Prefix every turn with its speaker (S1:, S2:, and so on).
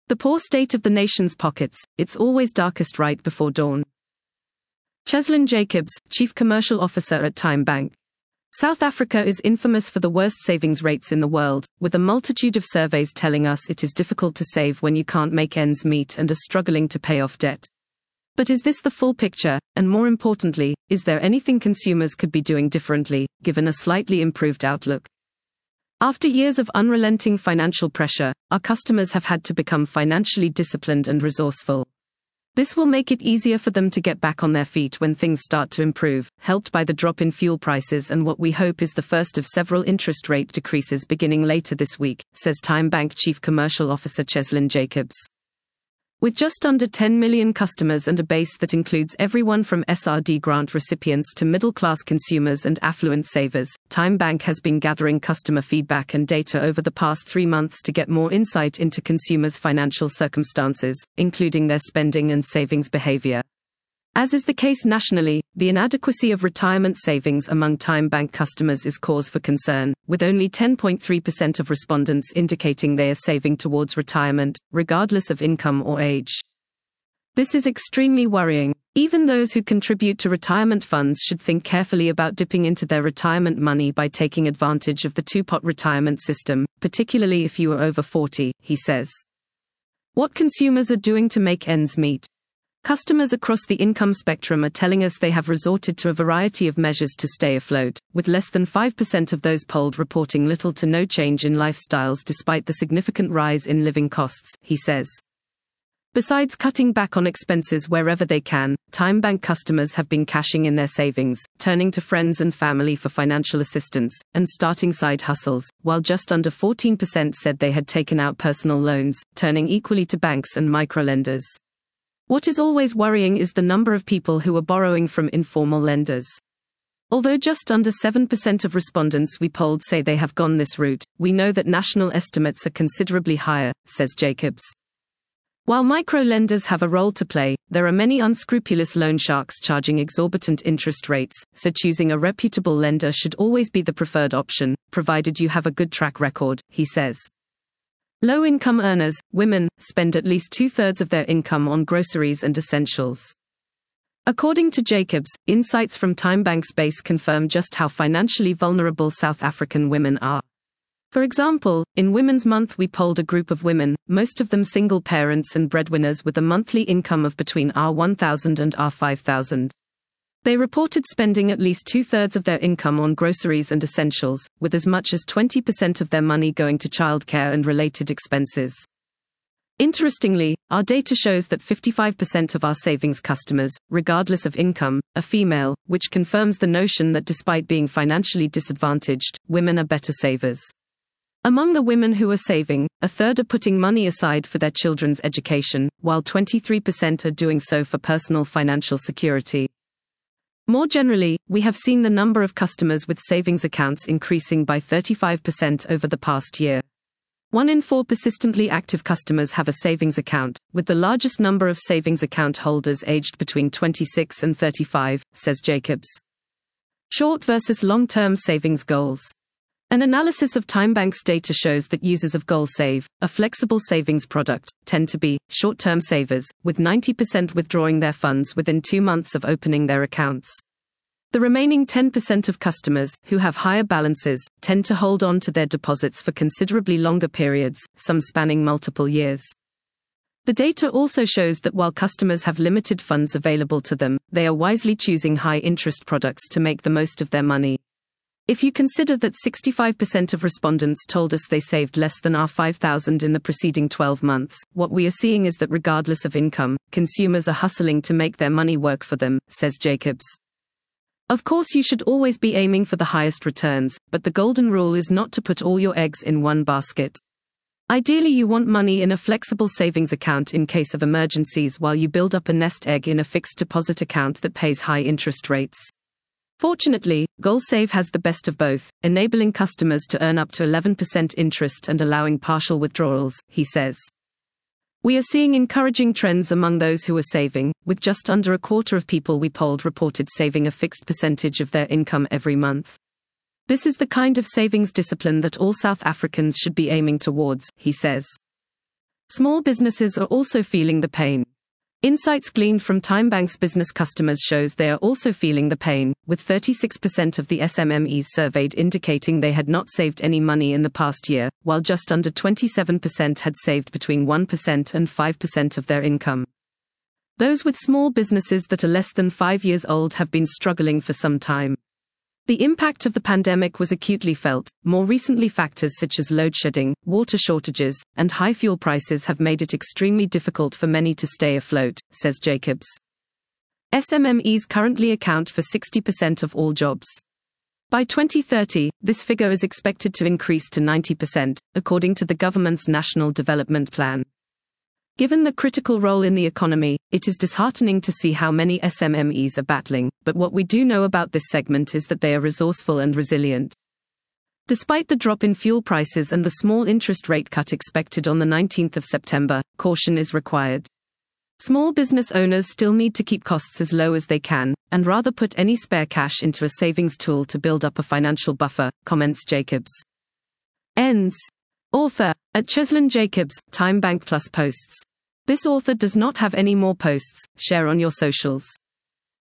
S1: The poor state of the nation's pockets, it's always darkest right before dawn. Cheslin Jacobs, Chief Commercial Officer at TymeBank. South Africa is infamous for the worst savings rates in the world, with a multitude of surveys telling us it is difficult to save when you can't make ends meet and are struggling to pay off debt. But is this the full picture, and more importantly, is there anything consumers could be doing differently, given a slightly improved outlook? After years of unrelenting financial pressure, our customers have had to become financially disciplined and resourceful. This will make it easier for them to get back on their feet when things start to improve, helped by the drop in fuel prices and what we hope is the first of several interest rate decreases beginning later this week, says TymeBank Chief Commercial Officer Cheslin Jacobs. With just under 10 million customers and a base that includes everyone from SRD grant recipients to middle-class consumers and affluent savers, TymeBank has been gathering customer feedback and data over the past 3 months to get more insight into consumers' financial circumstances, including their spending and savings behavior. As is the case nationally, the inadequacy of retirement savings among TymeBank customers is cause for concern, with only 10.3% of respondents indicating they are saving towards retirement, regardless of income or age. This is extremely worrying. Even those who contribute to retirement funds should think carefully about dipping into their retirement money by taking advantage of the two-pot retirement system, particularly if you are over 40, he says. What consumers are doing to make ends meet. Customers across the income spectrum are telling us they have resorted to a variety of measures to stay afloat, with less than 5% of those polled reporting little to no change in lifestyles despite the significant rise in living costs, he says. Besides cutting back on expenses wherever they can, TymeBank customers have been cashing in their savings, turning to friends and family for financial assistance, and starting side hustles, while just under 14% said they had taken out personal loans, turning equally to banks and microlenders. What is always worrying is the number of people who are borrowing from informal lenders. Although just under 7% of respondents we polled say they have gone this route, we know that national estimates are considerably higher, says Jacobs. While micro-lenders have a role to play, there are many unscrupulous loan sharks charging exorbitant interest rates, so choosing a reputable lender should always be the preferred option, provided you have a good track record, he says. Low-income earners, women, spend at least 2/3 of their income on groceries and essentials. According to Jacobs, insights from TymeBank's base confirm just how financially vulnerable South African women are. For example, in Women's Month we polled a group of women, most of them single parents and breadwinners with a monthly income of between R1,000 and R5,000. They reported spending at least 2/3 of their income on groceries and essentials, with as much as 20% of their money going to childcare and related expenses. Interestingly, our data shows that 55% of our savings customers, regardless of income, are female, which confirms the notion that despite being financially disadvantaged, women are better savers. Among the women who are saving, 1/3 are putting money aside for their children's education, while 23% are doing so for personal financial security. More generally, we have seen the number of customers with savings accounts increasing by 35% over the past year. 1 in 4 persistently active customers have a savings account, with the largest number of savings account holders aged between 26 and 35, says Jacobs. Short versus long-term savings goals. An analysis of TymeBank's data shows that users of GoalSave, a flexible savings product, tend to be short-term savers, with 90% withdrawing their funds within 2 months of opening their accounts. The remaining 10% of customers, who have higher balances, tend to hold on to their deposits for considerably longer periods, some spanning multiple years. The data also shows that while customers have limited funds available to them, they are wisely choosing high-interest products to make the most of their money. If you consider that 65% of respondents told us they saved less than R5,000 in the preceding 12 months, what we are seeing is that regardless of income, consumers are hustling to make their money work for them, says Jacobs. Of course, you should always be aiming for the highest returns, but the golden rule is not to put all your eggs in one basket. Ideally, you want money in a flexible savings account in case of emergencies while you build up a nest egg in a fixed deposit account that pays high interest rates. Fortunately, GoalSave has the best of both, enabling customers to earn up to 11% interest and allowing partial withdrawals, he says. We are seeing encouraging trends among those who are saving, with just under a quarter of people we polled reported saving a fixed percentage of their income every month. This is the kind of savings discipline that all South Africans should be aiming towards, he says. Small businesses are also feeling the pain. Insights gleaned from TimeBank's business customers shows they are also feeling the pain, with 36% of the SMMEs surveyed indicating they had not saved any money in the past year, while just under 27% had saved between 1% and 5% of their income. Those with small businesses that are less than 5 years old have been struggling for some time. The impact of the pandemic was acutely felt. More recently, factors such as load shedding, water shortages, and high fuel prices have made it extremely difficult for many to stay afloat, says Jacobs. SMMEs currently account for 60% of all jobs. By 2030, this figure is expected to increase to 90%, according to the government's National Development Plan. Given the critical role in the economy, it is disheartening to see how many SMMEs are battling, but what we do know about this segment is that they are resourceful and resilient. Despite the drop in fuel prices and the small interest rate cut expected on the 19th of September, caution is required. Small business owners still need to keep costs as low as they can, and rather put any spare cash into a savings tool to build up a financial buffer, comments Jacobs. Ends. Author, @CheslynJacobs, TimeBank Plus posts. This author does not have any more posts. Share on your socials.